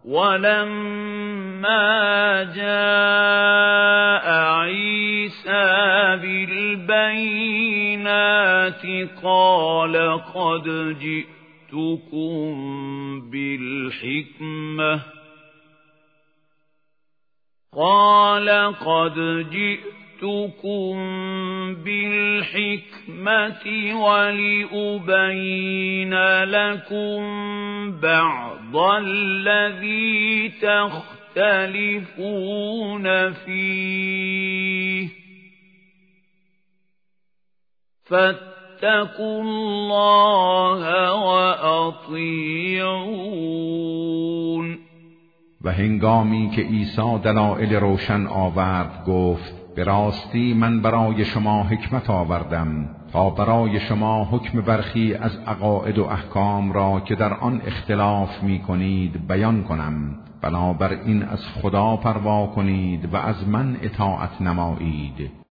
ولما جاء عيسى بالبينات قال قد جئتكم بالحكمة ولأبين لكم بعض الذي تختلفون فيه فاتقوا الله وأطيعون. و هنگامی که عیسی دلایل روشن آورد گفت به راستی من برای شما حکمت آوردم تا برای شما حکم برخی از عقاید و احکام را که در آن اختلاف می کنید بیان کنم، بنابراین از خدا پروا کنید و از من اطاعت نمایید.